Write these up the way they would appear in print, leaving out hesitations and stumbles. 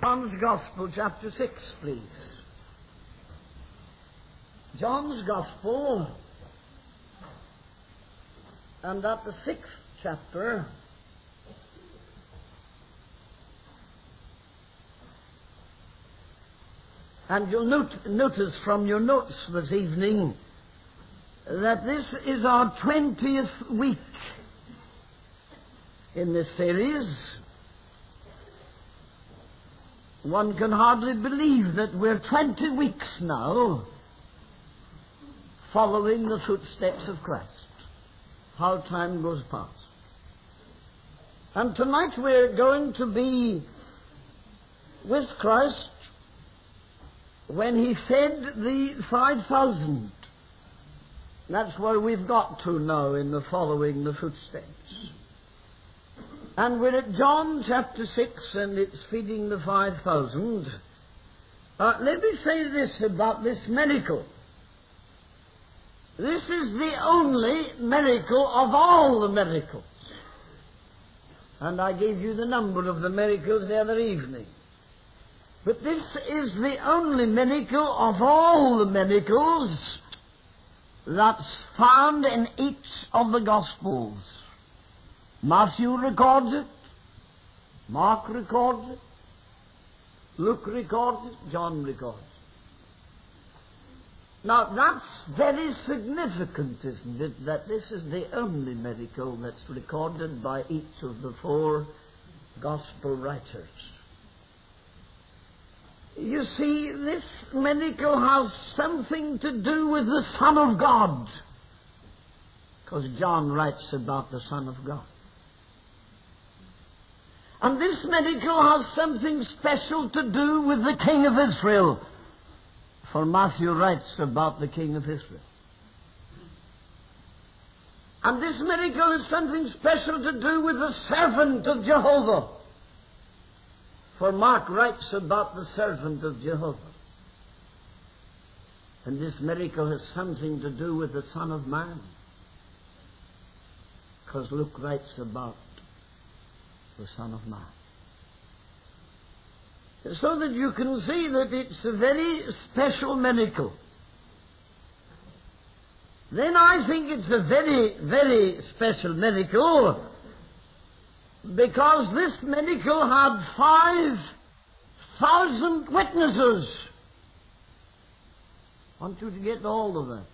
John's Gospel, chapter 6, please. John's Gospel, and at the 6th chapter, and you'll notice from your notes this evening that this is our 20th week in this series. One can hardly believe that we're 20 weeks now following the footsteps of Christ. How time goes past. And tonight we're going to be with Christ when he fed the 5,000. That's where we've got to now in the following the footsteps. And we're at John chapter 6, and it's feeding the 5,000. Let me say this about this miracle. This is the only miracle of all the miracles. And I gave you the number of the miracles the other evening. But this is the only miracle of all the miracles that's found in each of the Gospels. Matthew records it, Mark records it, Luke records it, John records it. Now that's very significant, isn't it, that this is the only miracle that's recorded by each of the 4 Gospel writers. You see, this miracle has something to do with the Son of God, because John writes about the Son of God. And this miracle has something special to do with the King of Israel, for Matthew writes about the King of Israel. And this miracle is something special to do with the servant of Jehovah, for Mark writes about the servant of Jehovah. And this miracle has something to do with the Son of Man, because Luke writes about the Son of Man. So that you can see that it's a very special miracle. Then I think it's a very, very special miracle because this miracle had 5,000 witnesses. I want you to get hold of that.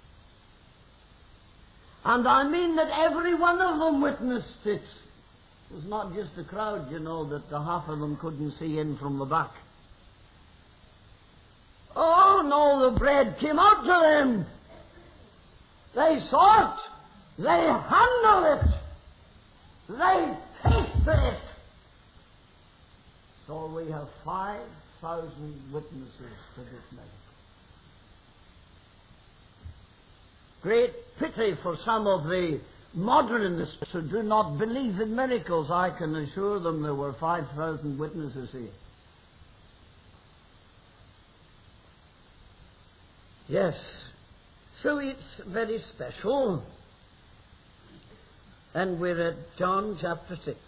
And I mean that every one of them witnessed it. It was not just a crowd, you know, that the half of them couldn't see in from the back. Oh, no, the bread came out to them. They saw it. They handled it. They tasted it. So we have 5,000 witnesses to this miracle. Great pity for some of the modernists who do not believe in miracles. I can assure them there were 5,000 witnesses here. Yes, so it's very special. And we're at John chapter 6.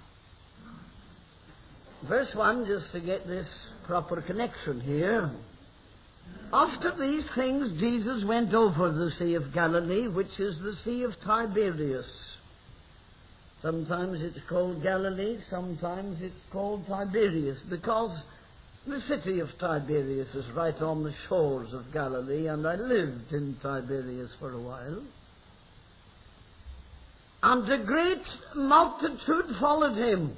Verse 1, just to get this proper connection here. After these things, Jesus went over the Sea of Galilee, which is the Sea of Tiberias. Sometimes it's called Galilee, sometimes it's called Tiberias, because the city of Tiberias is right on the shores of Galilee, and I lived in Tiberias for a while. And a great multitude followed him.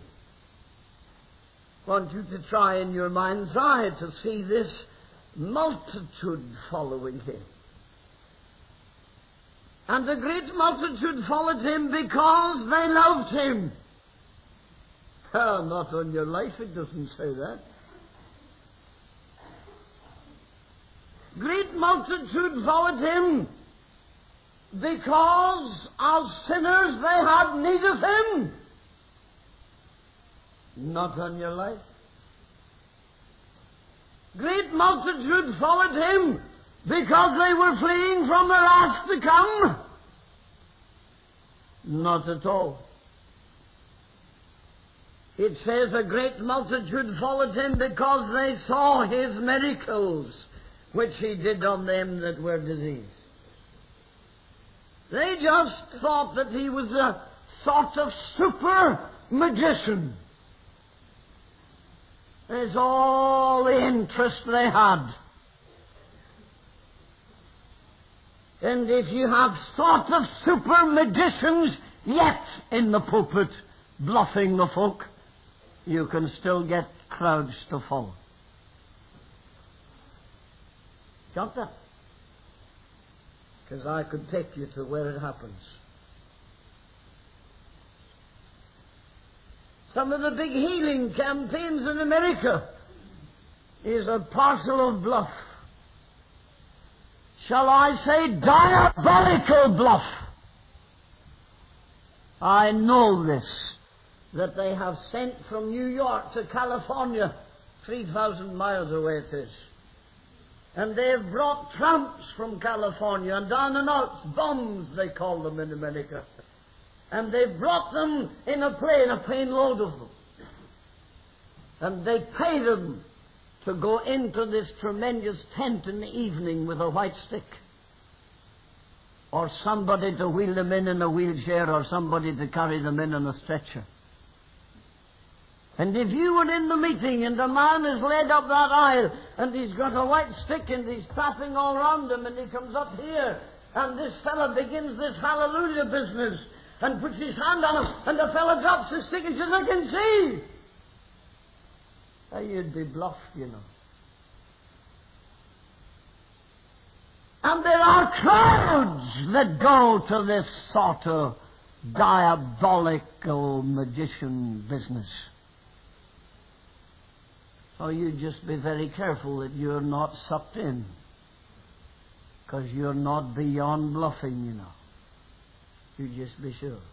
I want you to try in your mind's eye to see this multitude following him. And a great multitude followed him because they loved him. Oh, not on your life, it doesn't say that. Great multitude followed him because as sinners they had need of him. Not on your life. Great multitude followed him because they were fleeing from the wrath to come. Not at all. It says a great multitude followed him because they saw his miracles, which he did on them that were diseased. They just thought that he was a sort of super magician. That's all the interest they had. And if you have sort of super magicians yet in the pulpit bluffing the folk, you can still get crowds to follow. Got that? Because I could take you to where it happens. Some of the big healing campaigns in America is a parcel of bluff. Shall I say diabolical bluff? I know this, that they have sent from New York to California, 3,000 miles away it is. And they've brought tramps from California and down and out, bums they call them in America. And they've brought them in a plane load of them. And they pay them to go into this tremendous tent in the evening with a white stick. Or somebody to wheel them in a wheelchair, or somebody to carry them in on a stretcher. And if you were in the meeting and a man is led up that aisle and he's got a white stick and he's tapping all around him and he comes up here and this fellow begins this hallelujah business and puts his hand on him and the fellow drops his stick and says, I can see. You'd be bluffed, you know. And there are crowds that go to this sort of diabolical magician business. So you just be very careful that you're not sucked in. Because you're not beyond bluffing, you know. You just be sure.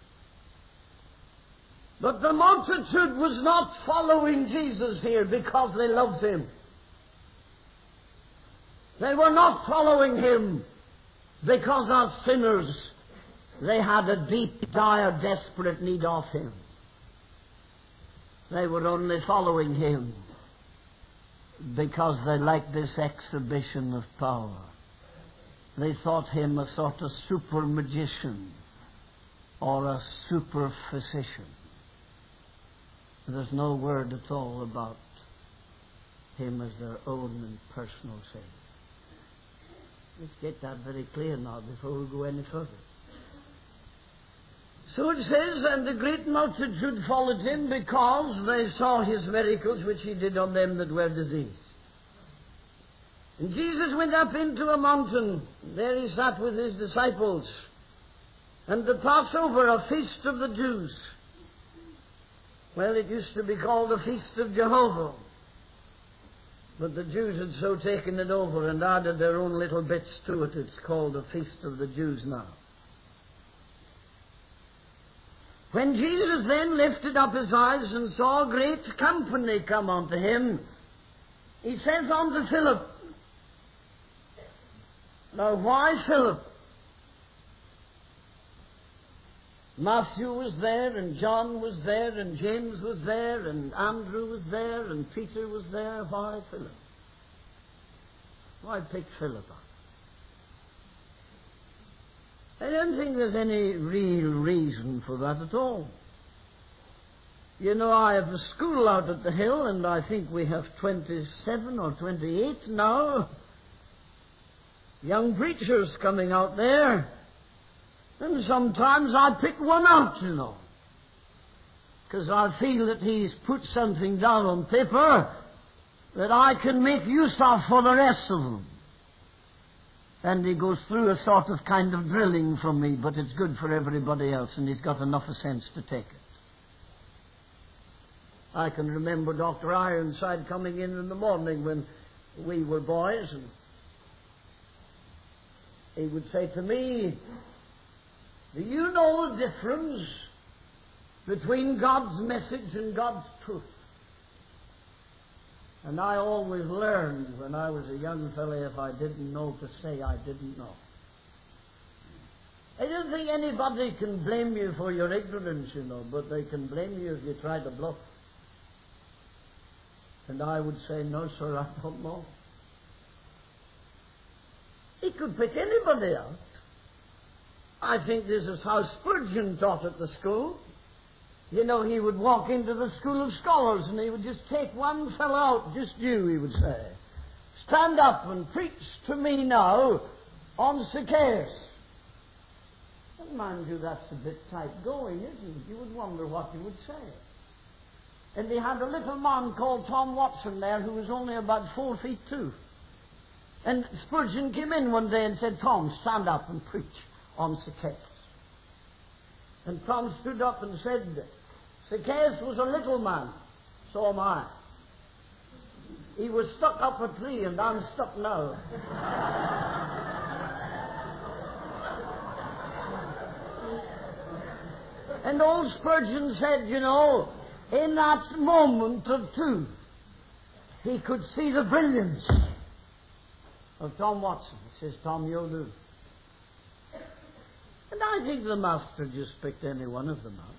But the multitude was not following Jesus here because they loved him. They were not following him because as sinners they had a deep, dire, desperate need of him. They were only following him because they liked this exhibition of power. They thought him a sort of super magician or a super physician. There's no word at all about him as their own and personal Savior. Let's get that very clear now before we go any further. So it says, and the great multitude followed him because they saw his miracles which he did on them that were diseased. And Jesus went up into a mountain. There he sat with his disciples. And the Passover, a feast of the Jews. Well, it used to be called the Feast of Jehovah. But the Jews had so taken it over and added their own little bits to it. It's called the Feast of the Jews now. When Jesus then lifted up his eyes and saw a great company come unto him, he says unto Philip, now why Philip? Matthew was there, and John was there, and James was there, and Andrew was there, and Peter was there. Why Philip? Why pick Philip up? I don't think there's any real reason for that at all. You know, I have a school out at the hill, and I think we have 27 or 28 now. Young preachers coming out there. And sometimes I pick one out, you know. Because I feel that he's put something down on paper that I can make use of for the rest of them. And he goes through a sort of kind of drilling from me, but it's good for everybody else, and he's got enough sense to take it. I can remember Dr. Ironside coming in the morning when we were boys, and he would say to me, do you know the difference between God's message and God's truth? And I always learned when I was a young fellow, if I didn't know, to say I didn't know. I don't think anybody can blame you for your ignorance, but they can blame you if you try to bluff. And I would say, no, sir, I don't know. He could pick anybody out. I think this is how Spurgeon taught at the school. He would walk into the school of scholars and he would just take one fellow out, just you, he would say. Stand up and preach to me now on Zacchaeus. And mind you, that's a bit tight going, isn't it? You would wonder what he would say. And he had a little man called Tom Watson there who was only about 4 feet 2. And Spurgeon came in one day and said, Tom, stand up and preach on Zacchaeus. And Tom stood up and said, Zacchaeus was a little man, so am I. He was stuck up a tree and I'm stuck now. And old Spurgeon said, in that moment of truth, he could see the brilliance of Tom Watson. He says, Tom, you'll do. And I think the master just picked any one of them out.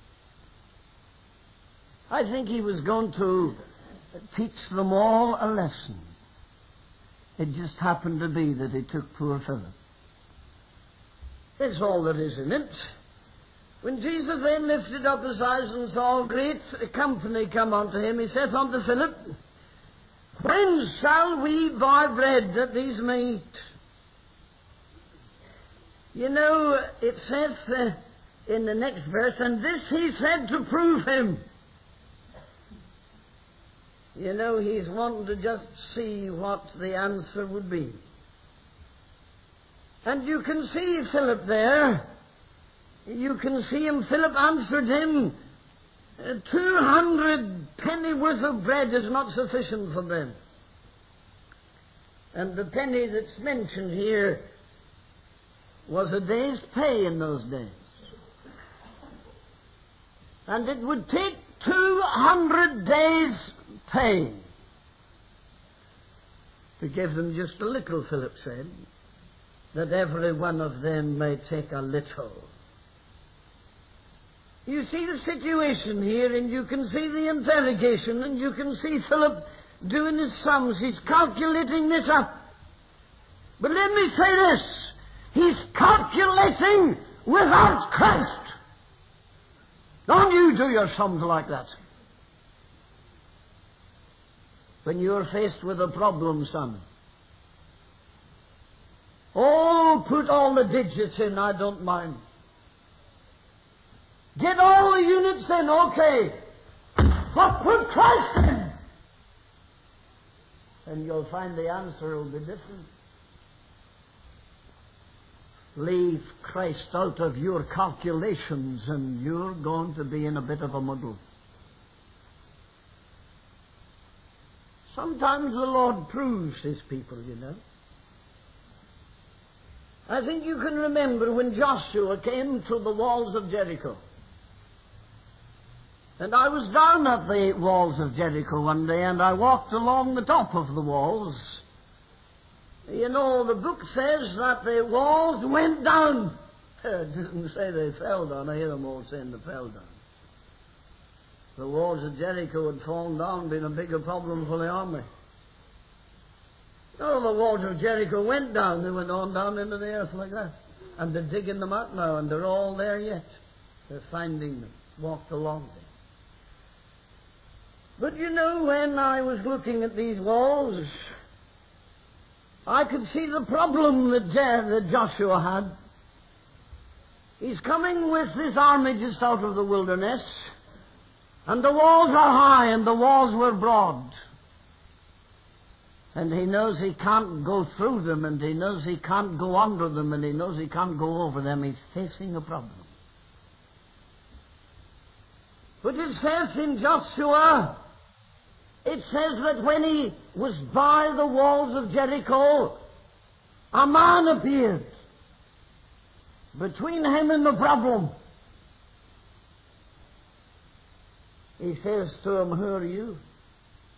I think he was going to teach them all a lesson. It just happened to be that he took poor Philip. That's all there is in it. When Jesus then lifted up his eyes and saw a great company come unto him, he saith unto Philip, when shall we buy bread that these may eat? It says in the next verse, and this he said to prove him. He's wanting to just see what the answer would be. And you can see Philip there. You can see him. Philip answered him, 200 penny worth of bread is not sufficient for them. And the penny that's mentioned here was a day's pay in those days. And it would take 200 days' pay to give them just a little, Philip said, that every one of them may take a little. You see the situation here, and you can see the interrogation, and you can see Philip doing his sums. He's calculating this up. But let me say this. He's calculating without Christ. Don't you do your sums like that. When you're faced with a problem, son. Oh, put all the digits in, I don't mind. Get all the units in, okay. But put Christ in. And you'll find the answer will be different. Leave Christ out of your calculations and you're going to be in a bit of a muddle. Sometimes the Lord proves His people, I think you can remember when Joshua came to the walls of Jericho. And I was down at the walls of Jericho one day, and I walked along the top of the walls. The book says that the walls went down. It doesn't say they fell down. I hear them all saying they fell down. The walls of Jericho had fallen down, been a bigger problem for the army. No, the walls of Jericho went down. They went on down into the earth like that. And they're digging them out now, and they're all there yet. They're finding them, walked along there. But when I was looking at these walls, I could see the problem that Joshua had. He's coming with this army just out of the wilderness, and the walls are high and the walls were broad. And he knows he can't go through them, and he knows he can't go under them, and he knows he can't go over them. He's facing a problem. But it says in Joshua, it says that when he was by the walls of Jericho, a man appeared between him and the problem. He says to him, who are you?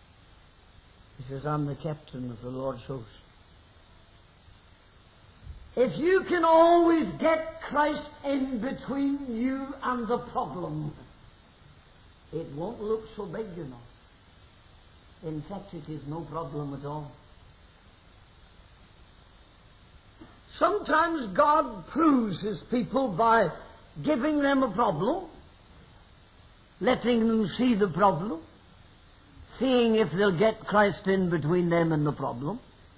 He says, I'm the captain of the Lord's host. If you can always get Christ in between you and the problem, it won't look so big, you know. In fact, it is no problem at all. Sometimes God proves His people by giving them a problem, letting them see the problem, seeing if they'll get Christ in between them and the problem.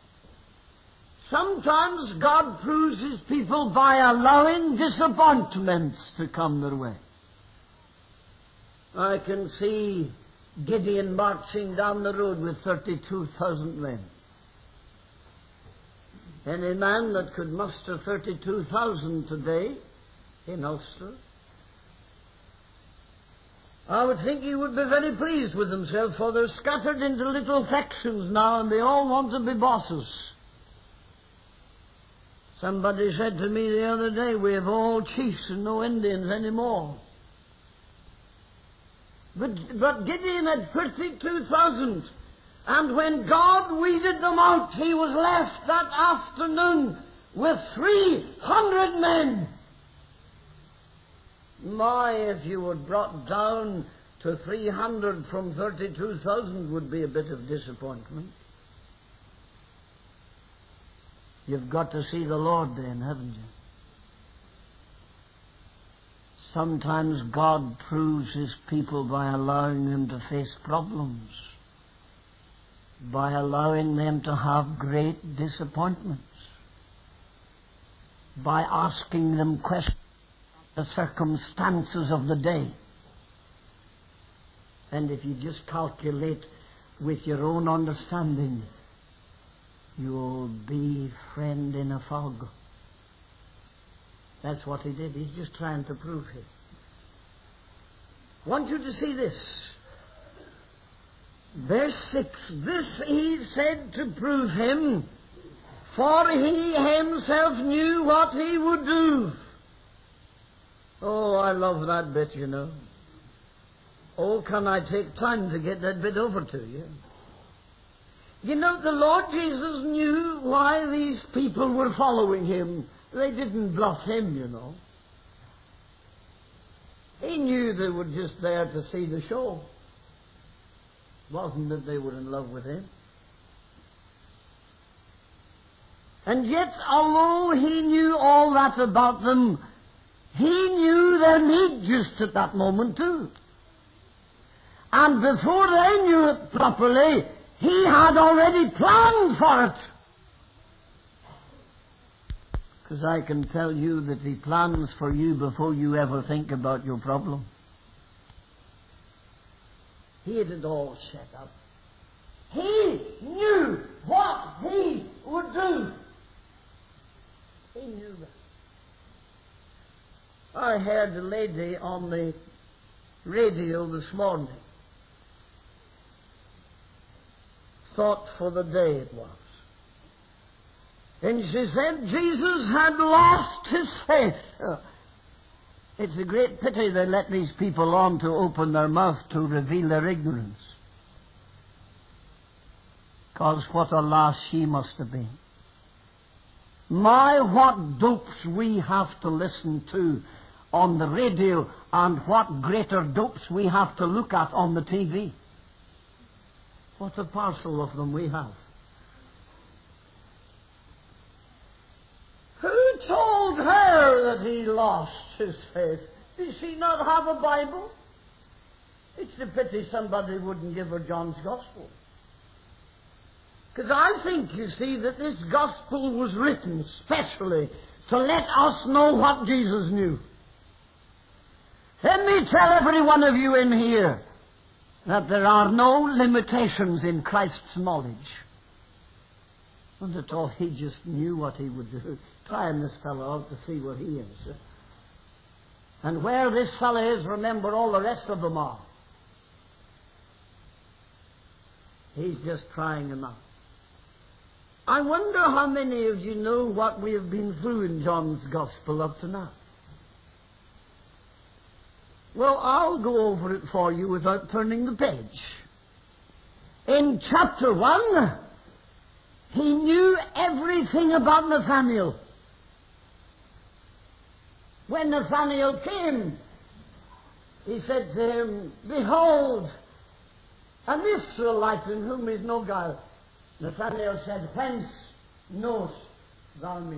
Sometimes God proves His people by allowing disappointments to come their way. I can see Gideon marching down the road with 32,000 men. Any man that could muster 32,000 today in Ulster, I would think he would be very pleased with himself, for they're scattered into little factions now and they all want to be bosses. Somebody said to me the other day, we have all chiefs and no Indians anymore. But Gideon had 32,000, and when God weeded them out, he was left that afternoon with 300 men. My, if you were brought down to 300 from 32,000 would be a bit of disappointment. You've got to see the Lord then, haven't you? Sometimes God proves His people by allowing them to face problems, by allowing them to have great disappointments, by asking them questions about the circumstances of the day. And if you just calculate with your own understanding, you'll be friend in a fog. That's what he did. He's just trying to prove it. I want you to see this. Verse 6. This he said to prove him, for he himself knew what he would do. Oh, I love that bit, you know. Oh, can I take time to get that bit over to you? You know, the Lord Jesus knew why these people were following him. They didn't bluff him, you know. He knew they were just there to see the show. It wasn't that they were in love with him. And yet, although he knew all that about them, he knew their need just at that moment too. And before they knew it properly, he had already planned for it. Because I can tell you that he plans for you before you ever think about your problem. He had it all set up. He knew what he would do. He knew that. I heard a lady on the radio this morning. Thought for the day it was. And she said Jesus had lost his faith. It's a great pity they let these people on to open their mouth to reveal their ignorance. Because what a loss she must have been. My, what dopes we have to listen to on the radio, and what greater dopes we have to look at on the TV. What a parcel of them we have. Who told her that he lost his faith? Did she not have a Bible? It's a pity somebody wouldn't give her John's Gospel. Because I think, you see, that this Gospel was written specially to let us know what Jesus knew. Let me tell every one of you in here that there are no limitations in Christ's knowledge. And at all, he just knew what he would do. Trying this fellow out to see where he is. And where this fellow is, remember, all the rest of them are. He's just trying him out. I wonder how many of you know what we have been through in John's Gospel up to now. Well, I'll go over it for you without turning the page. In chapter 1, he knew everything about Nathanael. When Nathanael came, he said to him, "Behold, an Israelite in whom is no guile." Nathanael said, "Whence knowest thou me?"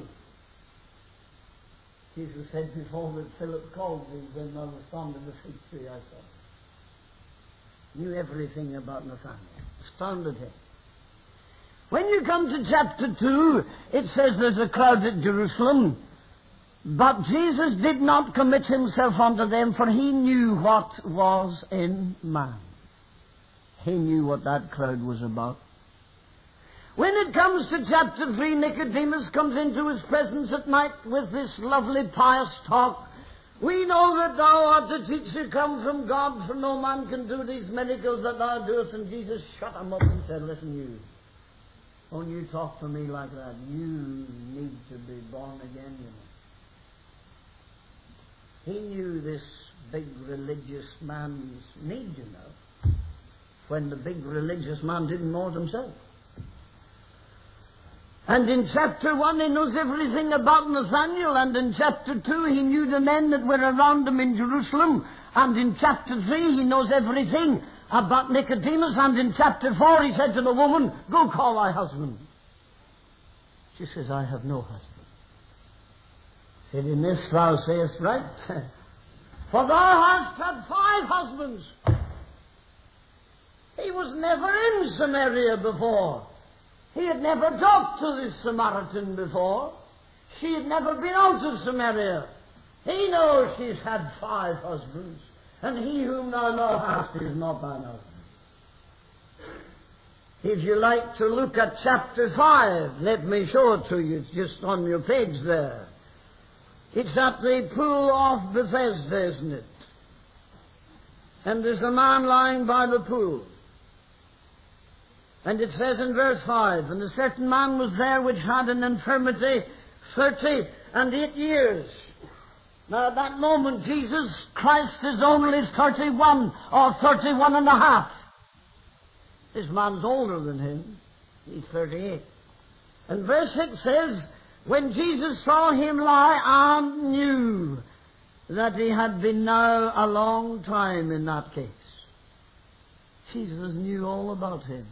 Jesus said, "Before that Philip called thee, when thou wast under the fig tree, I saw." Knew everything about Nathanael. Astounded him. When you come to chapter 2, it says there's a crowd at Jerusalem. But Jesus did not commit himself unto them, for he knew what was in man. He knew what that crowd was about. When it comes to chapter 3, Nicodemus comes into his presence at night with this lovely pious talk. "We know that thou art a teacher come from God, for no man can do these miracles that thou doest." And Jesus shut him up and said, "Listen, you. When you talk to me like that, you need to be born again, you know." He knew this big religious man's need, you know, when the big religious man didn't know it himself. And in chapter 1 he knows everything about Nathanael, and in chapter 2 he knew the men that were around him in Jerusalem, and in chapter 3 he knows everything about Nicodemus, and in chapter 4 he said to the woman, "Go call thy husband." She says, "I have no husband." He said, "In this thou sayest right, for thou hast had 5 husbands." He was never in Samaria before. He had never talked to this Samaritan before. She had never been out of Samaria. He knows she's had 5 husbands, and he whom thou now hast is not thine husband. If you like to look at chapter 5, let me show it to you. It's just on your page there. It's at the pool of Bethesda, isn't it? And there's a man lying by the pool. And it says in verse 5, "And a certain man was there which had an infirmity 38 years." Now at that moment Jesus Christ is only 31 or 31 and a half. This man's older than him. He's 38. And verse 6 says, "When Jesus saw him lie and knew that he had been now a long time in that case." Jesus knew all about him.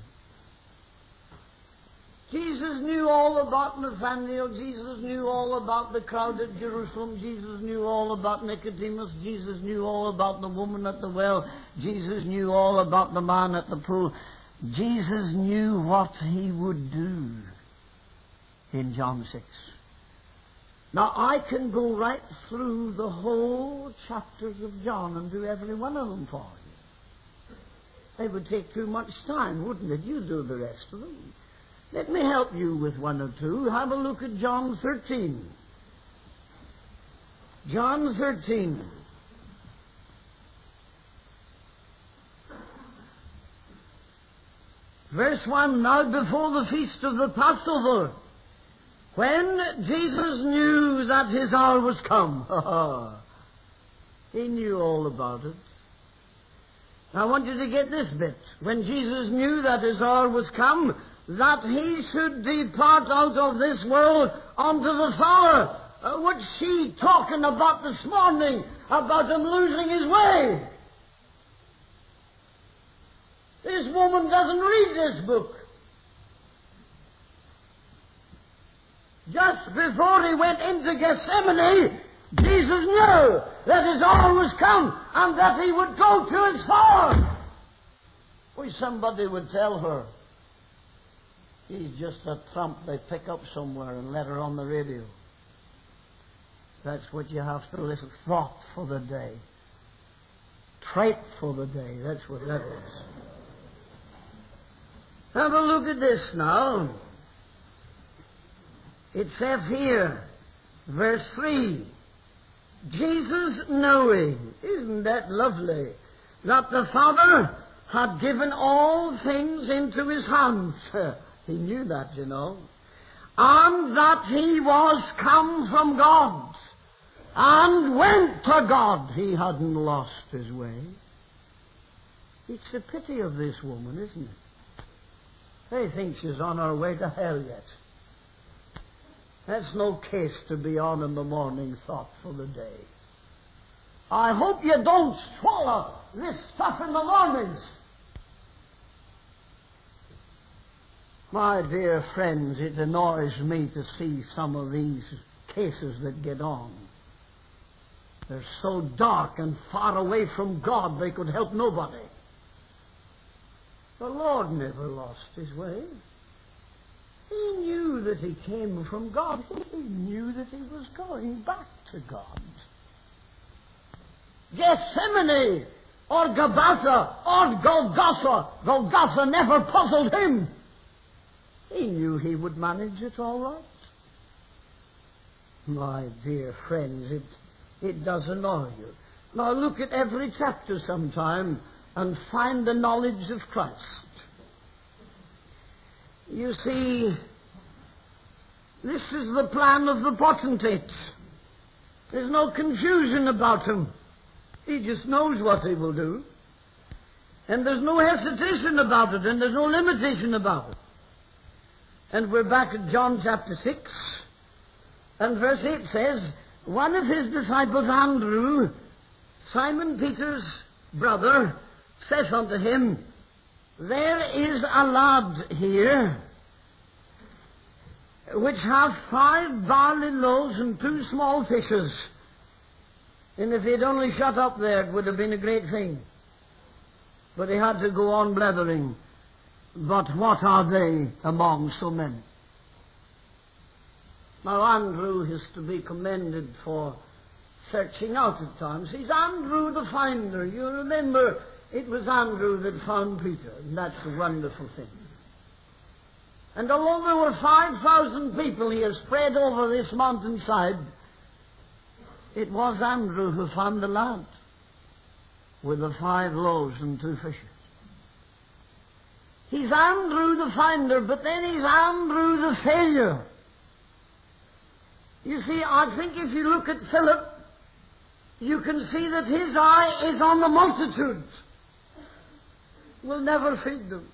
Jesus knew all about Nathanael. Jesus knew all about the crowd at Jerusalem. Jesus knew all about Nicodemus. Jesus knew all about the woman at the well. Jesus knew all about the man at the pool. Jesus knew what he would do in John 6. Now, I can go right through the whole chapters of John and do every one of them for you. It would take too much time, wouldn't it? You do the rest of them. Let me help you with one or two. Have a look at John 13. John 13. Verse 1, "Now before the feast of the Passover, when Jesus knew that his hour was come." He knew all about it. I want you to get this bit. When Jesus knew that his hour was come, that he should depart out of this world unto the Father. What's she talking about this morning? About him losing his way. This woman doesn't read this book. Just before he went into Gethsemane, Jesus knew that his hour was come and that he would go to his Father. Wish somebody would tell her. He's just a trump they pick up somewhere and let her on the radio. That's what you have to listen. Thought for the day. Trait for the day. That's what that is. Have a look at this now. It says here, verse 3, "Jesus knowing," isn't that lovely, "that the Father had given all things into his hands." He knew that, you know. "And that he was come from God, and went to God." He hadn't lost his way. It's the pity of this woman, isn't it? They think she's on her way to hell yet. That's no case to be on in the morning thought for the day. I hope you don't swallow this stuff in the mornings. My dear friends, it annoys me to see some of these cases that get on. They're so dark and far away from God they could help nobody. The Lord never lost His way. He knew that He came from God. He knew that He was going back to God. Gethsemane or Gabbatha or Golgotha never puzzled Him. He knew He would manage it all right. My dear friends, it does annoy you. Now look at every chapter sometime and find the knowledge of Christ. You see, this is the plan of the potentate. There's no confusion about Him. He just knows what He will do. And there's no hesitation about it, and there's no limitation about it. And we're back at John chapter 6, and verse 8 says, one of His disciples, Andrew, Simon Peter's brother, saith unto Him, there is a lad here which hath 5 barley loaves and 2 small fishes. And if he'd only shut up there, it would have been a great thing. But he had to go on blethering. But what are they among so many? Now Andrew is to be commended for searching out at times. He's Andrew the finder. You remember, it was Andrew that found Peter, and that's a wonderful thing. And although there were 5,000 people here spread over this mountainside, it was Andrew who found the lad with the 5 loaves and 2 fishes. He's Andrew the finder, but then he's Andrew the failure. You see, I think if you look at Philip, you can see that his eye is on the multitude. Will never feed them.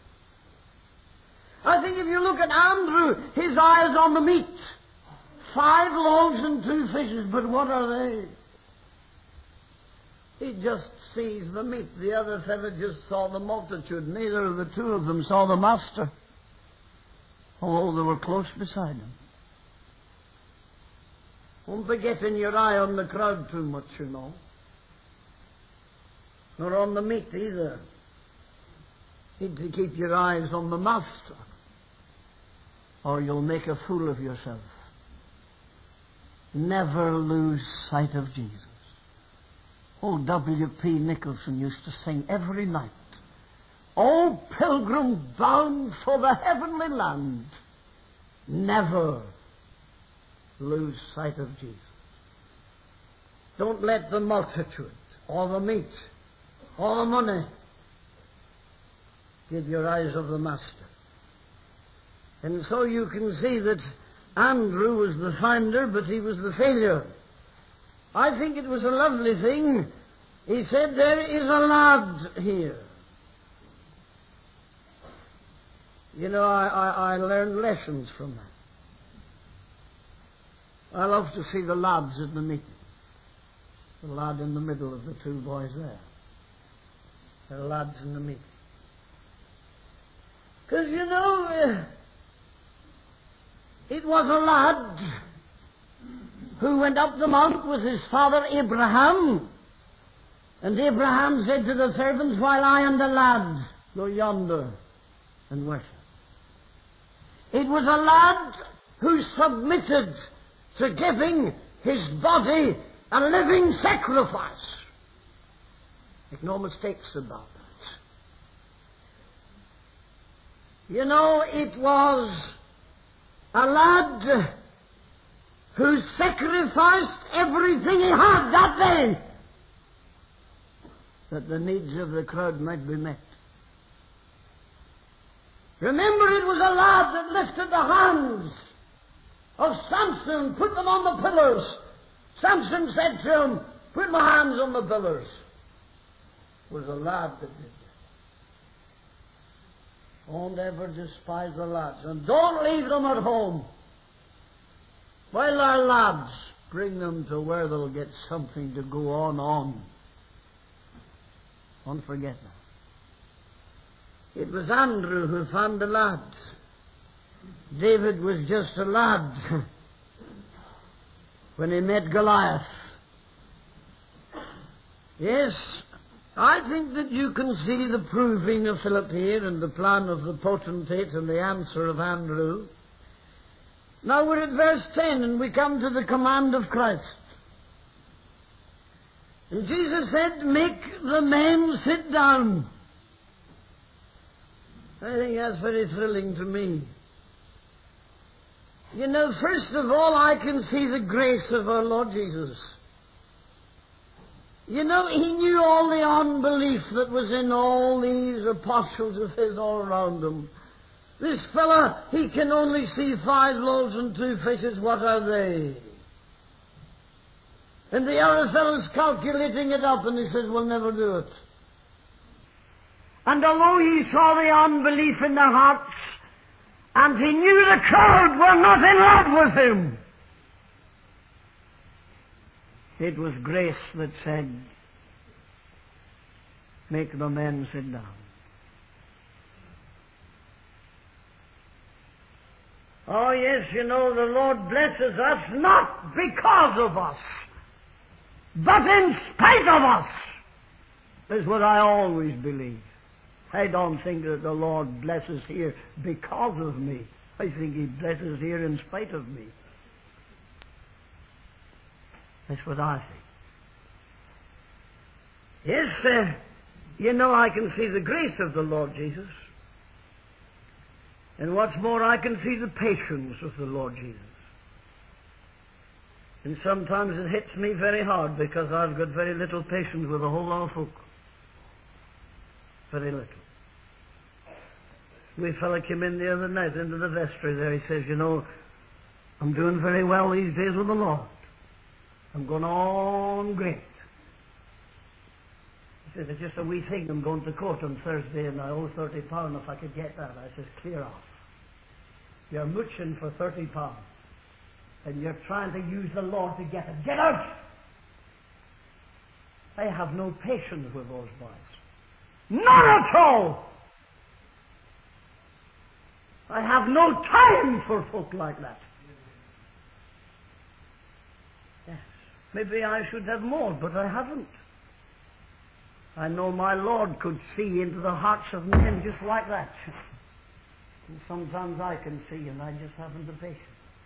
I think if you look at Andrew, his eye is on the meat. 5 loaves and 2 fishes, but what are they? He just sees the meat. The other fellow just saw the multitude. Neither of the 2 of them saw the Master, although they were close beside Him. Don't be getting your eye on the crowd too much, you know. Nor on the meat either. You need to keep your eyes on the Master, or you'll make a fool of yourself. Never lose sight of Jesus. Old W.P. Nicholson used to sing every night, O pilgrim bound for the heavenly land, never lose sight of Jesus. Don't let the multitude, or the meat, or the money get your eyes off the Master. And so you can see that Andrew was the finder, but he was the failure. I think it was a lovely thing. He said, there is a lad here. You know, I learned lessons from that. I love to see the lads at the meeting. The lad in the middle of the 2 boys there. The lads in the meeting. Because, you know, it was a lad who went up the mount with his father Abraham. And Abraham said to the servants, while I and the lad go yonder and worship. It was a lad who submitted to giving his body a living sacrifice. Make no mistakes about that. You know, it was a lad who sacrificed everything he had that day that the needs of the crowd might be met. Remember, it was a lad that lifted the hands of Samson, put them on the pillars. Samson said to him, put my hands on the pillars. It was a lad that did that. Don't ever despise the lads, and don't leave them at home. While our lads, bring them to where they'll get something to go on. Don't forget that. It was Andrew who found the lads. David was just a lad when he met Goliath. Yes, I think that you can see the proving of Philip here and the plan of the potentate and the answer of Andrew. Now we're at verse 10 and we come to the command of Christ. And Jesus said, make the men sit down. I think that's very thrilling to me. You know, first of all, I can see the grace of our Lord Jesus. You know, he knew all the unbelief that was in all these apostles of his all around him. This fella, he can only see 5 loaves and 2 fishes. What are they? And the other fellow's calculating it up, and he says, we'll never do it. And although he saw the unbelief in their hearts, and he knew the crowd were not in love with him, it was grace that said, make the men sit down. Oh yes, you know, the Lord blesses us not because of us, but in spite of us, is what I always believe. I don't think that the Lord blesses here because of me. I think he blesses here in spite of me. That's what I think. Yes, you know, I can see the grace of the Lord Jesus. And what's more, I can see the patience of the Lord Jesus. And sometimes it hits me very hard because I've got very little patience with a whole lot of folk. Very little. We fella came in the other night into the vestry there. He says, you know, I'm doing very well these days with the Lord. I'm going on great. He says, it's just a wee thing. I'm going to court on Thursday and I owe £30 if I could get that. I says, clear off. You're mooching for £30 and you're trying to use the Lord to get it. Get out! I have no patience with those boys. None at all! I have no time for folk like that. Yes, maybe I should have more, but I haven't. I know my Lord could see into the hearts of men just like that. And sometimes I can see, and I just haven't the patience.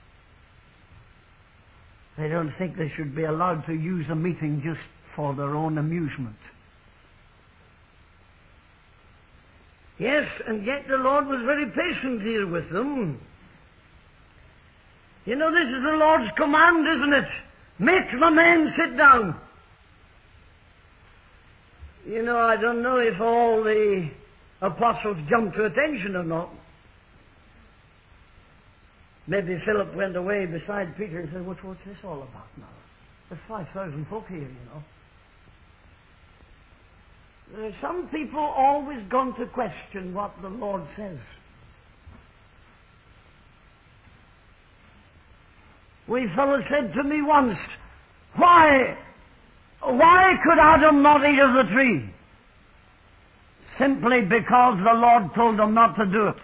They don't think they should be allowed to use a meeting just for their own amusement. Yes, and yet the Lord was very patient here with them. You know, this is the Lord's command, isn't it? Make the men sit down. You know, I don't know if all the apostles jumped to attention or not. Maybe Philip went away beside Peter and said, what's this all about now? There's 5,000 folk here, you know. Some people always going to question what the Lord says. We fellow said to me once, why could Adam not eat of the tree? Simply because the Lord told him not to do it.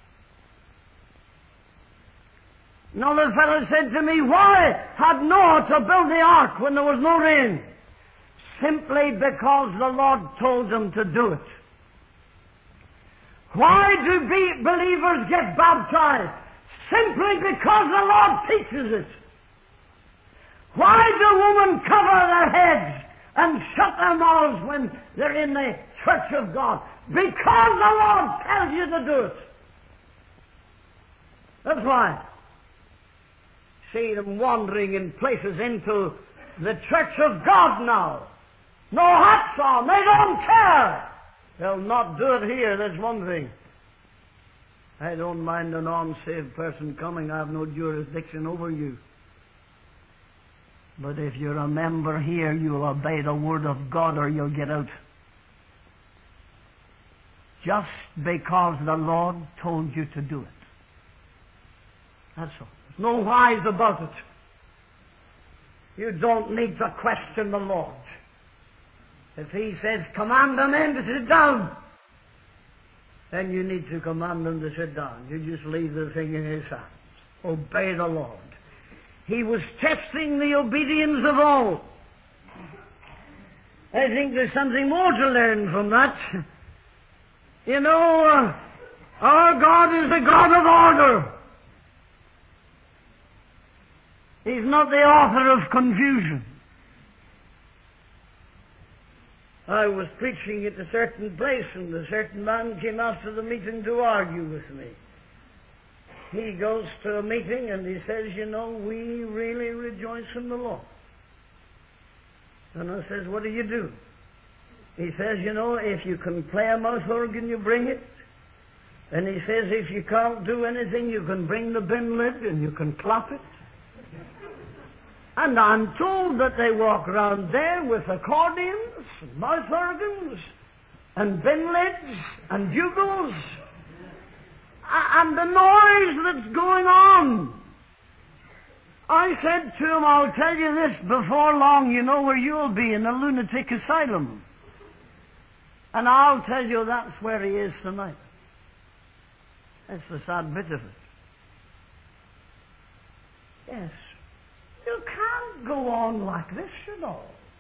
Another fellow said to me, why had Noah to build the ark when there was no rain? Simply because the Lord told him to do it. Why do believers get baptized? Simply because the Lord teaches it. Why do women cover their heads and shut their mouths when they're in the church of God? Because the Lord tells you to do it. That's why. See them wandering in places into the church of God now. No hats on. They don't care. They'll not do it here. That's one thing. I don't mind an unsaved person coming. I have no jurisdiction over you. But if you're a member here, you'll obey the word of God or you'll get out. Just because the Lord told you to do it. That's all. There's no whys about it. You don't need to question the Lord. If He says, command the men to sit down, then you need to command them to sit down. You just leave the thing in His hands. Obey the Lord. He was testing the obedience of all. I think there's something more to learn from that. You know, our God is a God of order. He's not the author of confusion. I was preaching at a certain place, and a certain man came after the meeting to argue with me. He goes to a meeting and he says, you know, we really rejoice in the Lord. And I says, what do you do? He says, you know, if you can play a mouth organ, you bring it. And he says, if you can't do anything, you can bring the bin lid and you can clap it. And I'm told that they walk around there with accordions, mouth organs, and bin lids, and bugles, and the noise that's going on. I said to him, I'll tell you this, before long you know where you'll be, in a lunatic asylum. And I'll tell you that's where he is tonight. That's the sad bit of it. Yes. You can't go on like this, you know.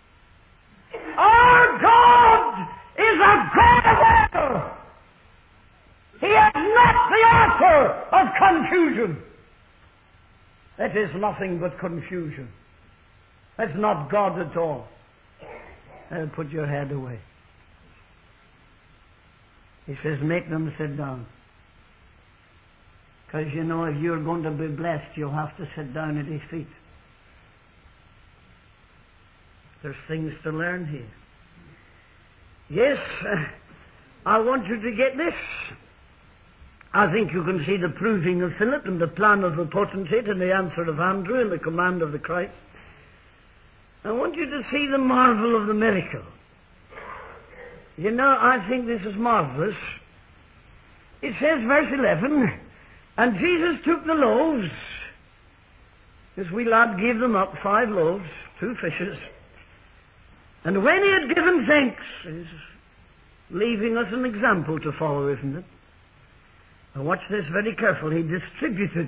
Our God is a God of order. He is not the author of confusion. That is nothing but confusion. That's not God at all. And put your head away. He says, make them sit down. Because you know, if you're going to be blessed, you'll have to sit down at His feet. There's things to learn here. Yes, I want you to get this. I think you can see the proving of Philip and the plan of the potentate and the answer of Andrew and the command of the Christ. I want you to see the marvel of the miracle. You know, I think this is marvelous. It says, verse 11, and Jesus took the loaves. This wee lad gave them up, 5 loaves, 2 fishes. And when He had given thanks, He's leaving us an example to follow, isn't it? Now watch this very carefully. He distributed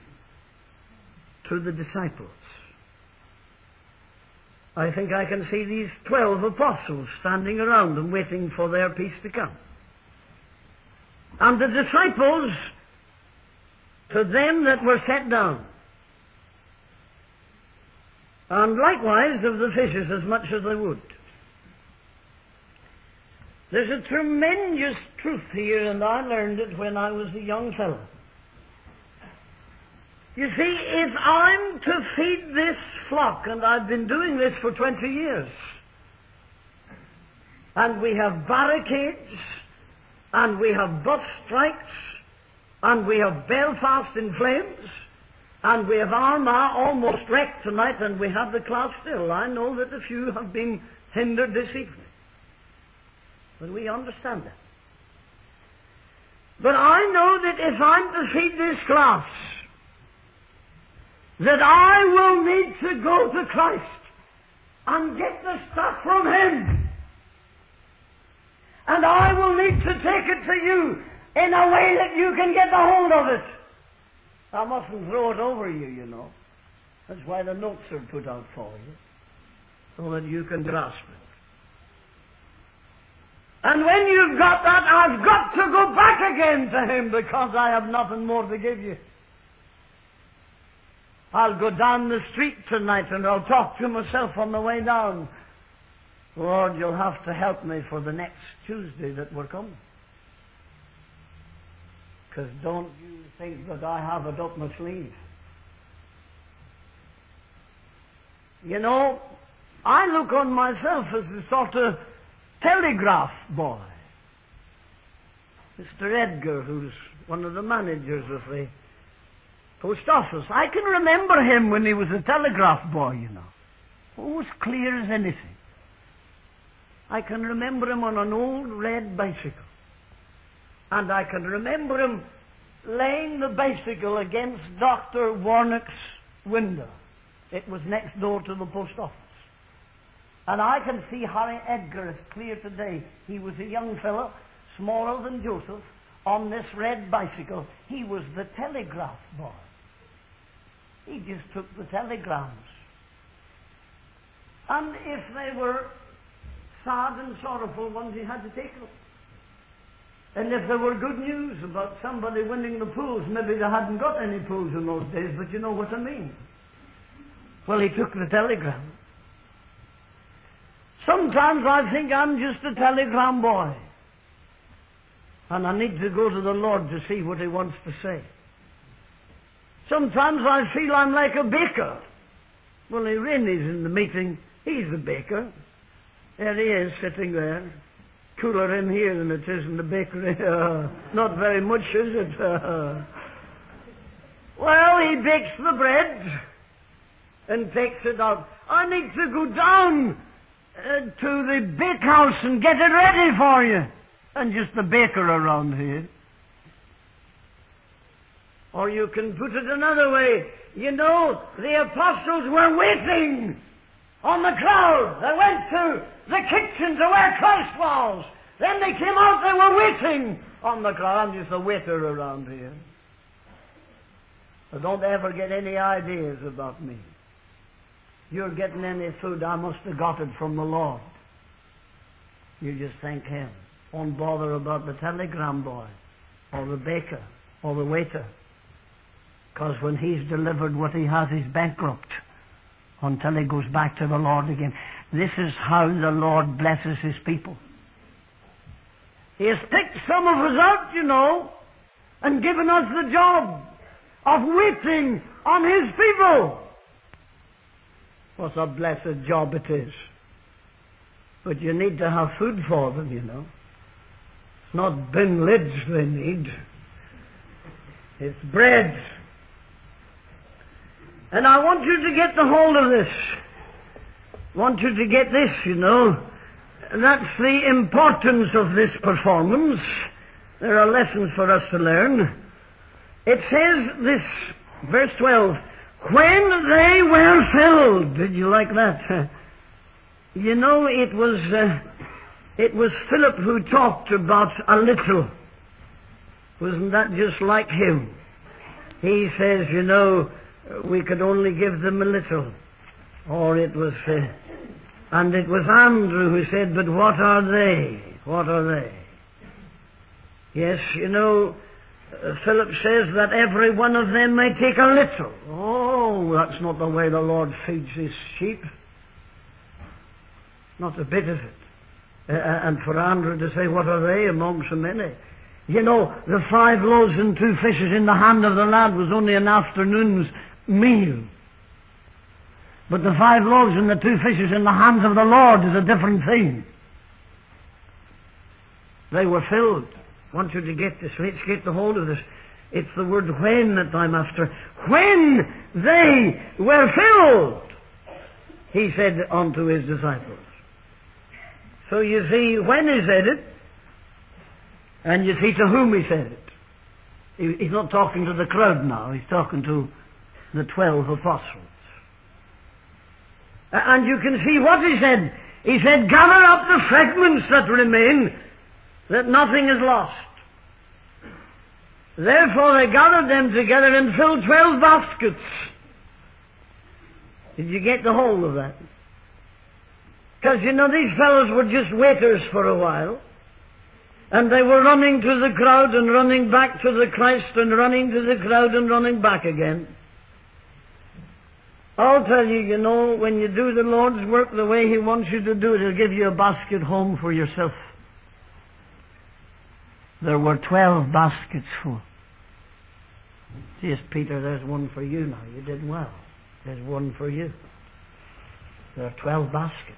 to the disciples. I think I can see these 12 apostles standing around and waiting for their piece to come. And the disciples, to them that were set down. And likewise of the fishes as much as they would. There's a tremendous truth here, and I learned it when I was a young fellow. You see, if I'm to feed this flock, and I've been doing this for 20 years, and we have barricades, and we have bus strikes, and we have Belfast in flames, and we have Armagh almost wrecked tonight, and we have the class still. I know that a few have been hindered this evening. But we understand that. But I know that if I'm to feed this class, that I will need to go to Christ and get the stuff from Him. And I will need to take it to you in a way that you can get the hold of it. I mustn't throw it over you, you know. That's why the notes are put out for you, so that you can grasp it. And when you've got that, I've got to go back again to Him, because I have nothing more to give you. I'll go down the street tonight and I'll talk to myself on the way down. Lord, you'll have to help me for the next Tuesday that we're coming. Because don't you think that I have it up my sleeve. You know, I look on myself as a sort of telegraph boy. Mr. Edgar, who's one of the managers of the post office, I can remember him when he was a telegraph boy, you know. Oh, as clear as anything. I can remember him on an old red bicycle. And I can remember him laying the bicycle against Dr. Warnock's window It was next door to the post office. And I can see Harry Edgar as clear today. He was a young fellow, smaller than Joseph, on this red bicycle. He was the telegraph boy. He just took the telegrams. And if they were sad and sorrowful ones, he had to take them. And if there were good news about somebody winning the pools, maybe they hadn't got any pools in those days, but you know what I mean. Well, he took the telegram. Sometimes I think I'm just a telegram boy. And I need to go to the Lord to see what He wants to say. Sometimes I feel I'm like a baker. Well, Irene's in the meeting. He's the baker. There he is, sitting there. Cooler in here than it is in the bakery. Not very much, is it? Well, he bakes the bread and takes it out. I need to go down to the bakehouse and get it ready for you. And just the baker around here. Or you can put it another way. You know, the apostles were waiting on the crowd. They went to the kitchen to where Christ was. Then they came out, they were waiting on the crowd. I'm just a waiter around here. So don't ever get any ideas about me. You're getting any food, I must have got it from the Lord. You just thank Him. Don't bother about the telegram boy, or the baker, or the waiter. Because when he's delivered what he has, he's bankrupt until he goes back to the Lord again. This is how the Lord blesses His people. He has picked some of us out, you know, and given us the job of waiting on His people. What a blessed job it is. But you need to have food for them, you know. It's not bin lids they need. It's bread. And I want you to get the hold of this. I want you to get this, you know. That's the importance of this performance. There are lessons for us to learn. It says this, verse 12, when they were filled. Did you like that? You know, it was Philip who talked about a little. Wasn't that just like him? He says, you know, we could only give them a little. Or it was, and it was Andrew who said, but what are they? What are they? Yes, you know, Philip says that every one of them may take a little. Oh, that's not the way the Lord feeds His sheep. Not a bit of it. And for Andrew to say, what are they among so many? You know, the 5 loaves and 2 fishes in the hand of the lad was only an afternoon's meal. But the 5 loaves and the 2 fishes in the hands of the Lord is a different thing. They were filled. I want you to get this. Let's get the hold of this. It's the word when that I'm after. When they were filled, He said unto His disciples. So you see, when He said it, and you see to whom He said it. He's not talking to the crowd now. He's talking to the 12 apostles. And you can see what He said. He said, gather up the fragments that remain, that nothing is lost. Therefore they gathered them together and filled 12 baskets. Did you get the whole of that? Because, you know, these fellows were just waiters for a while. And they were running to the crowd and running back to the Christ and running to the crowd and running back again. I'll tell you, you know, when you do the Lord's work the way He wants you to do it, He'll give you a basket home for yourself. There were 12 baskets full. Yes, Peter, there's one for you now. You did well. There's one for you. There are 12 baskets.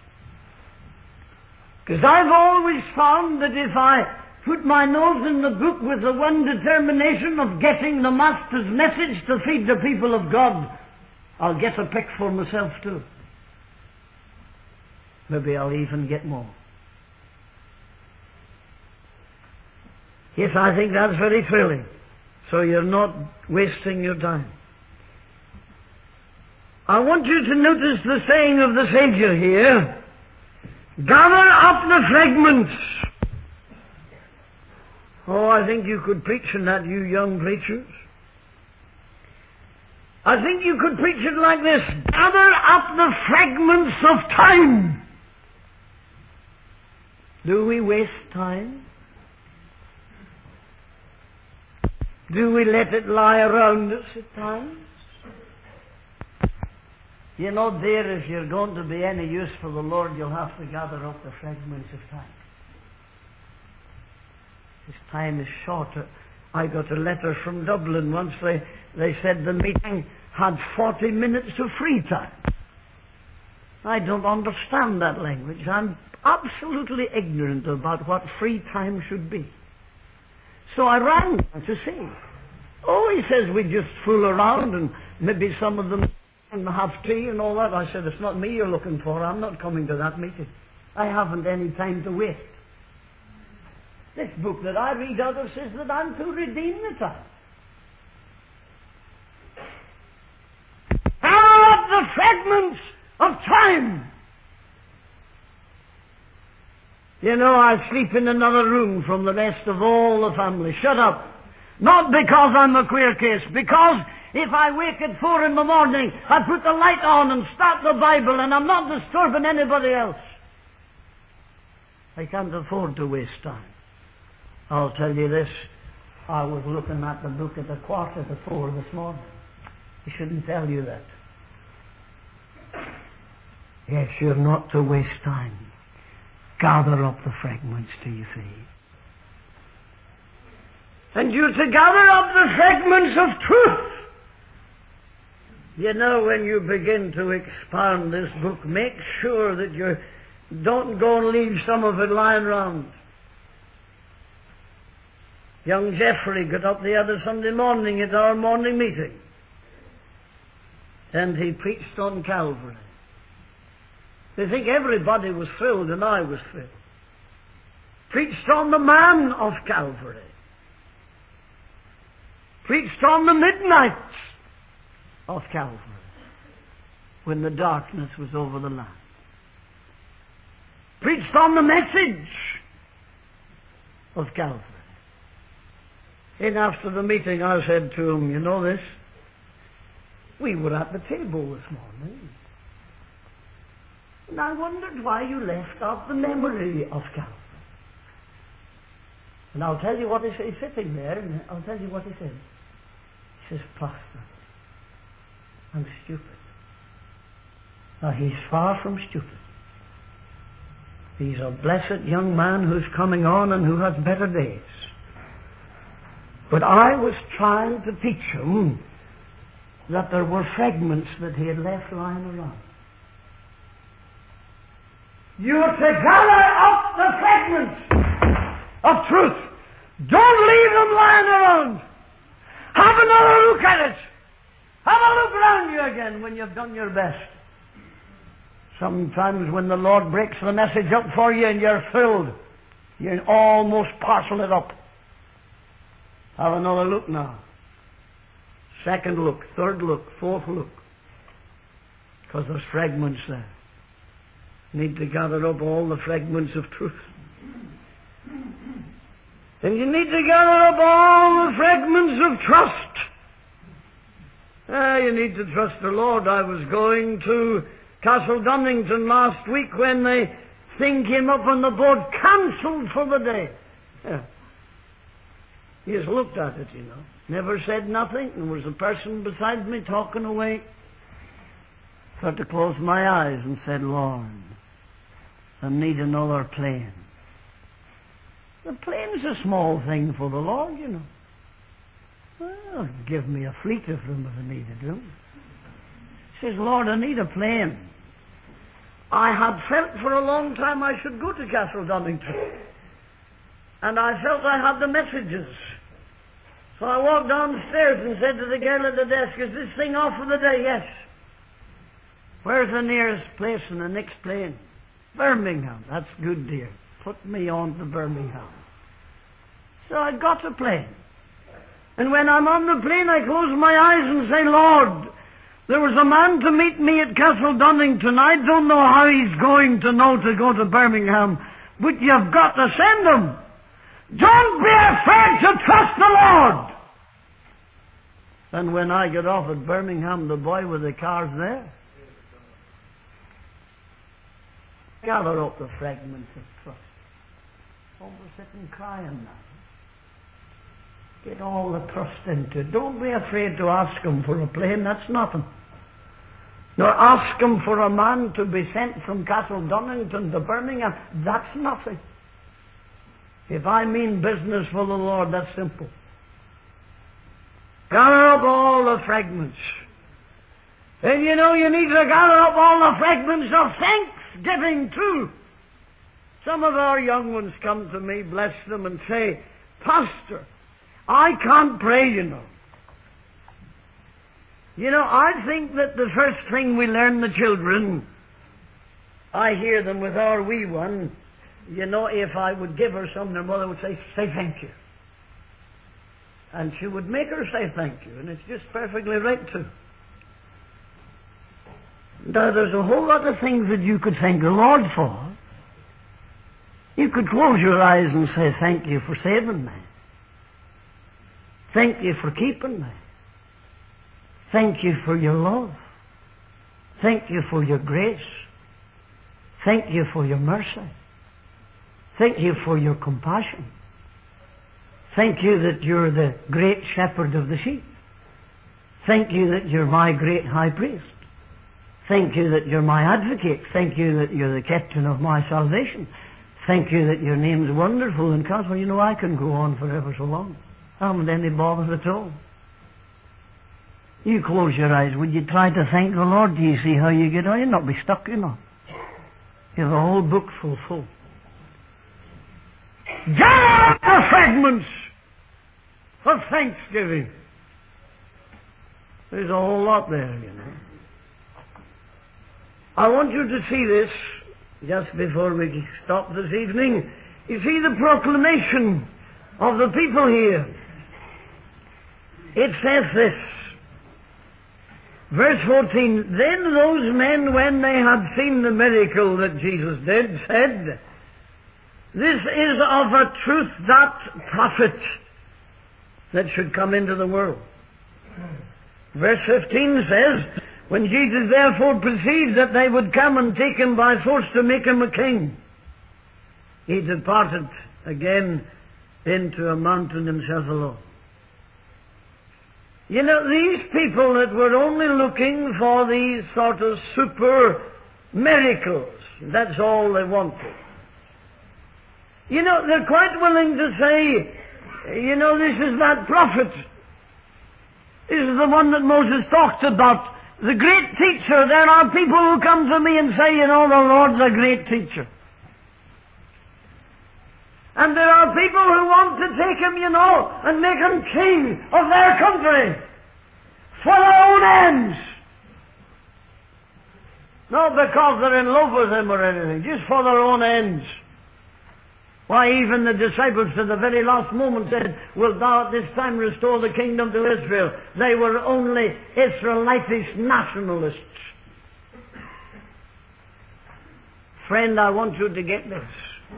Because I've always found that if I put my nose in the book with the one determination of getting the Master's message to feed the people of God, I'll get a pick for myself too. Maybe I'll even get more. Yes, I think that's very thrilling. So you're not wasting your time. I want you to notice the saying of the Savior here. Gather up the fragments. Oh, I think you could preach on that, you young preachers. I think you could preach it like this. Gather up the fragments of time. Do we waste time? Do we let it lie around us at times? You know, dear, if you're going to be any use for the Lord, you'll have to gather up the fragments of time. This time is shorter. I got a letter from Dublin once. They said the meeting had 40 minutes of free time. I don't understand that language. I'm absolutely ignorant about what free time should be. So I rang to see. Oh, he says we just fool around and maybe some of them have tea and all that. I said, it's not me you're looking for. I'm not coming to that meeting. I haven't any time to waste. This book that I read out of says that I'm to redeem the time. Gather up the fragments of time. You know, I sleep in another room from the rest of all the family. Shut up. Not because I'm a queer case, because if I wake at 4 in the morning, I put the light on and start the Bible and I'm not disturbing anybody else. I can't afford to waste time. I'll tell you this, I was looking at the book at 4:15 this morning. I shouldn't tell you that. Yes, you're not to waste time. Gather up the fragments, do you see? And you're to gather up the fragments of truth. You know, when you begin to expound this book, make sure that you don't go and leave some of it lying around. Young Jeffrey got up the other Sunday morning at our morning meeting, and he preached on Calvary. They think everybody was thrilled, and I was thrilled. Preached on the man of Calvary. Preached on the midnight of Calvary, when the darkness was over the land. Preached on the message of Calvary. And after the meeting I said to him, you know this? We were at the table this morning, and I wondered why you left out the memory of Calvary. And I'll tell you what he said. He's sitting there, and I'll tell you what he said. He says, Pastor, I'm stupid. Now, he's far from stupid. He's a blessed young man who's coming on and who has better days. But I was trying to teach him that there were fragments that he had left lying around. You're to gather up the fragments of truth. Don't leave them lying around. Have another look at it. Have a look around you again when you've done your best. Sometimes when the Lord breaks the message up for you and you're filled, you almost parcel it up. Have another look now. Second look, third look, fourth look. Because there's fragments there. You need to gather up all the fragments of truth. And you need to gather up all the fragments of trust. You need to trust the Lord. I was going to Castle Dunnington last week when the thing came up on the board, cancelled for the day. Yeah. He just looked at it, you know. Never said nothing. There was a person beside me talking away. I had to close my eyes and said, Lord, I need another plane. The plane's a small thing for the Lord, you know. Well, give me a fleet of them if I needed them. He says, Lord, I need a plane. I had felt for a long time I should go to Castle Dunnington. And I felt I had the messages. So I walked downstairs and said to the girl at the desk, is this thing off for the day? Yes. Where's the nearest place in the next plane? Birmingham. That's good, dear. Put me on to Birmingham. So I got a plane. And when I'm on the plane, I close my eyes and say, Lord, There was a man to meet me at Castle Donington. I don't know how he's going to know to go to Birmingham, but you've got to send him. Don't be afraid to trust the Lord. And when I got off at Birmingham, the boy with the car's there. Gather up the fragments of trust. Don't be sitting crying now. Get all the trust into it. Don't be afraid to ask him for a plane. That's nothing. Nor ask him for a man to be sent from Castle Donington to Birmingham. That's nothing. If I mean business for the Lord, that's simple. Gather up all the fragments. And you know, you need to gather up all the fragments of thanksgiving too. Some of our young ones come to me, bless them, and say, Pastor, I can't pray, you know. You know, I think that the first thing we learn the children, I hear them with our wee one, you know, if I would give her some, their mother would say thank you. And she would make her say thank you, and it's just perfectly right too. Now, there's a whole lot of things that you could thank the Lord for. You could close your eyes and say, thank you for saving me. Thank you for keeping me. Thank you for your love. Thank you for your grace. Thank you for your mercy. Thank you for your compassion. Thank you that you're the great shepherd of the sheep. Thank you that you're my great high priest. Thank you that you're my advocate. Thank you that you're the captain of my salvation. Thank you that your name's wonderful and counselor. You know, I can go on forever so long. I haven't any bother at all. You close your eyes. Would you try to thank the Lord? Do you see how you get on? You'll not be stuck, you know. You have a whole book full. Gather the fragments of thanksgiving. There's a whole lot there, you know. I want you to see this just before we stop this evening. You see the proclamation of the people here. It says this, verse 14, Then those men, when they had seen the miracle that Jesus did, said, This is of a truth that prophet that should come into the world. Verse 15 says, When Jesus therefore perceived that they would come and take him by force to make him a king, he departed again into a mountain himself alone. You know, these people that were only looking for these sort of super miracles, that's all they wanted. You know, they're quite willing to say, you know, this is that prophet. This is the one that Moses talked about. The great teacher. There are people who come to me and say, you know, the Lord's a great teacher. And there are people who want to take him, you know, and make him king of their country for their own ends. Not because they're in love with him or anything, just for their own ends. Why, even the disciples to the very last moment said, Wilt thou at this time restore the kingdom to Israel? They were only Israelitish nationalists. Friend, I want you to get this.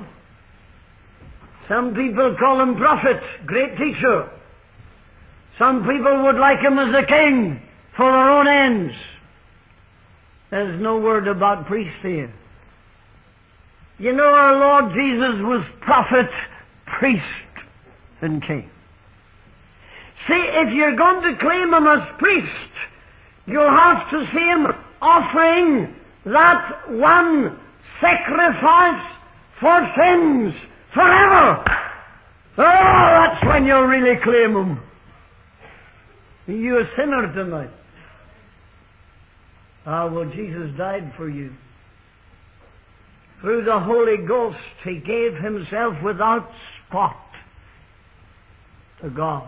Some people call him prophet, great teacher. Some people would like him as a king for their own ends. There's no word about priest here. You know, our Lord Jesus was prophet, priest, and king. See, if you're going to claim him as priest, you'll have to see him offering that one sacrifice for sins forever. Oh, that's when you'll really claim him. Are you a sinner tonight? Ah, well, Jesus died for you. Through the Holy Ghost, he gave himself without spot to God.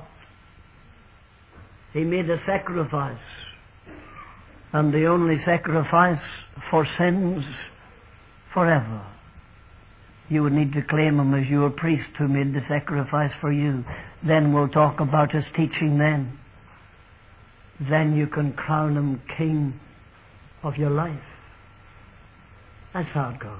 He made a sacrifice, and the only sacrifice for sins forever. You would need to claim him as your priest who made the sacrifice for you. Then we'll talk about his teaching then. then you can crown him king of your life. That's how it goes.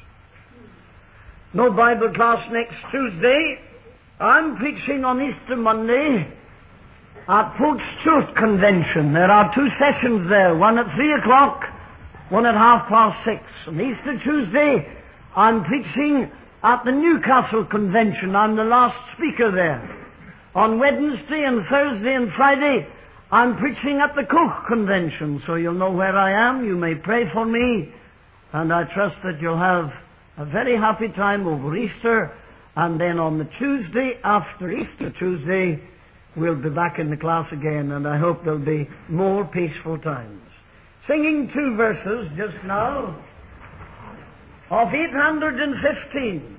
No Bible class next Tuesday. I'm preaching on Easter Monday at Portstewart Convention. There are 2 sessions there, one at 3 o'clock, one at 6:30. On Easter Tuesday, I'm preaching at the Newcastle Convention. I'm the last speaker there. On Wednesday and Thursday and Friday, I'm preaching at the Koch Convention, so you'll know where I am. You may pray for me, and I trust that you'll have a very happy time over Easter. And then on the Tuesday after Easter Tuesday, we'll be back in the class again, and I hope there'll be more peaceful times. Singing 2 verses just now of 815.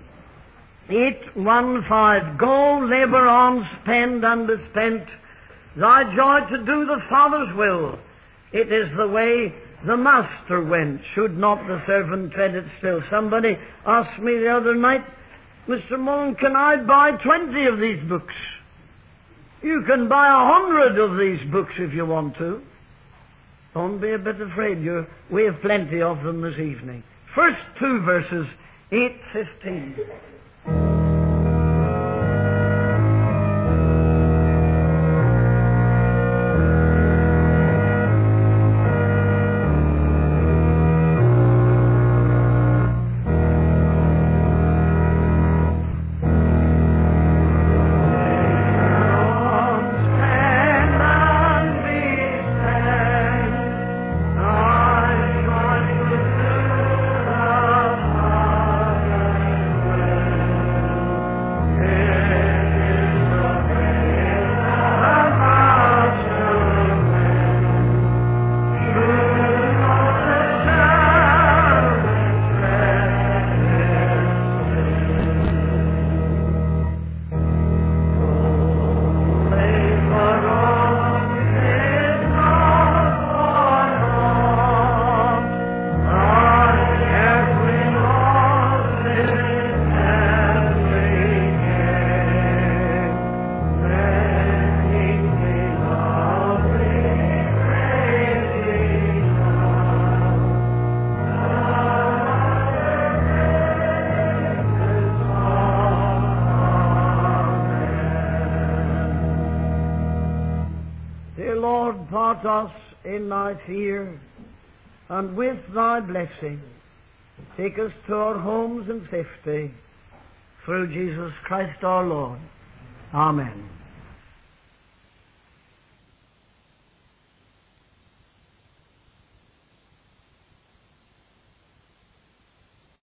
815. Go, labour on, spend and be spent, thy joy to do the Father's will. It is the way the Master went. Should not the servant tread it still? Somebody asked me the other night, Mr. Mullen, can I buy 20 of these books? You can buy 100 of these books if you want to. Don't be a bit afraid. We have plenty of them this evening. First 2 verses, 8:15. Part us in thy fear, and with thy blessing take us to our homes in safety, through Jesus Christ our Lord. Amen.